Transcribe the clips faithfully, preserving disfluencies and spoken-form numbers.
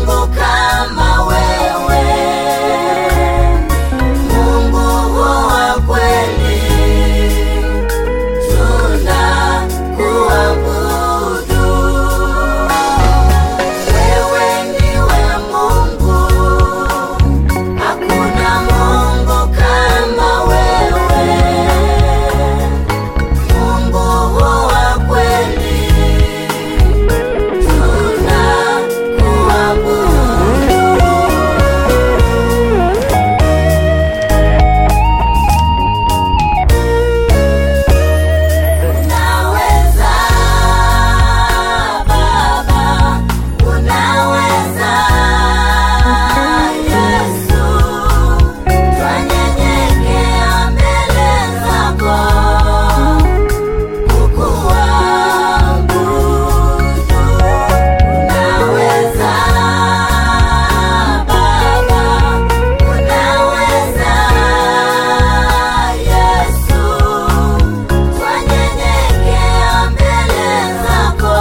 Mungu kama wewe, Mungu wa kweli, tunakuabudu. Wewe ndiwe Mungu, hakuna Mungu kama wewe, Mungu wa kweli, tunakuabudu. Unaweza Baba, unaweza Yesu, twanyenyekea mbele zako kukuabudu. Unaweza Baba, unaweza Yesu, twanyenyekea mbele zako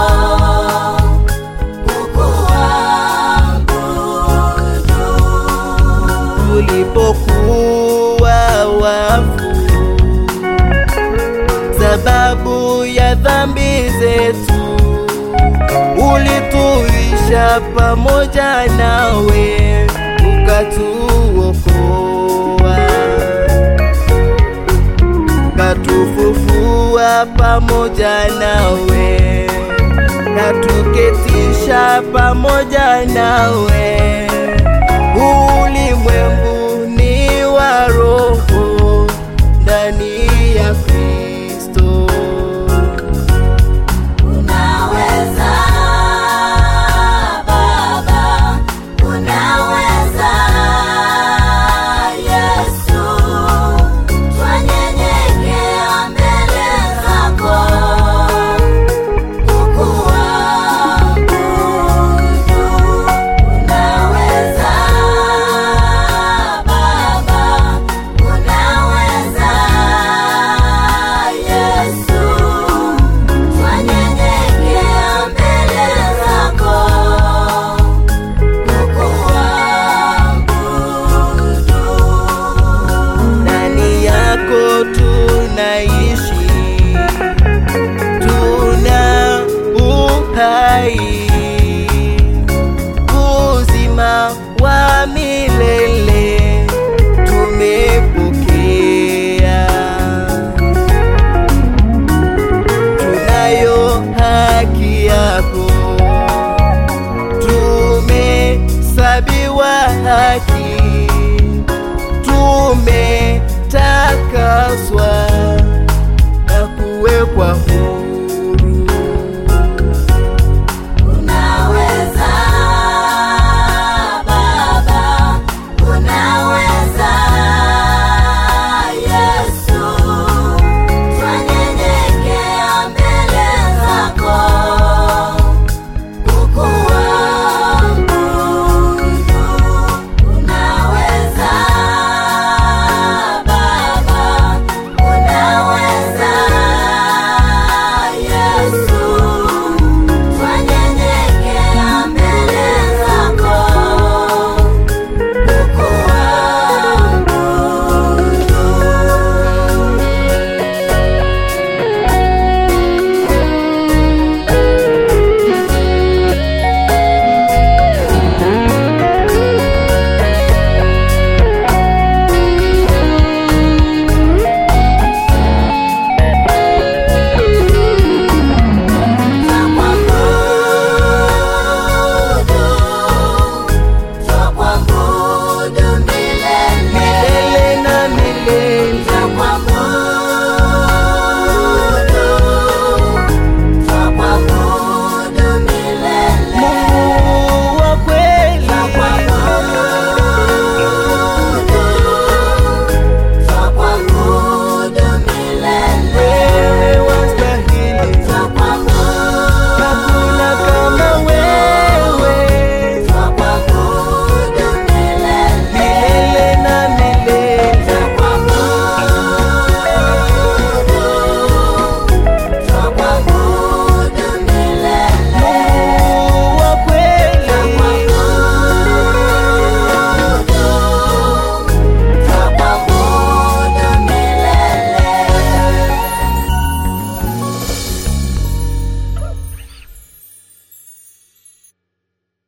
kukuabudu. Tulipokuwa wafu sababu ya dhambi zetu, ulituisha pamoja nawe ukatuokoa, katufufua pamoja nawe, katuketisha pamoja nawe. Ulimwengu ni wa roho ndani ya Kristo. Unaweza Baba, unaweza Yesu, twanyenyekea mbele zako kukuabudu. Unaweza Baba, unaweza Yesu, twanyenyekea mbele zako kukuabudu. Ndani yako tunaishi, tuna uhai, uzima wa milele tumepokea. Tunayo haki yako, tumesabiwa haki, tumetakaswa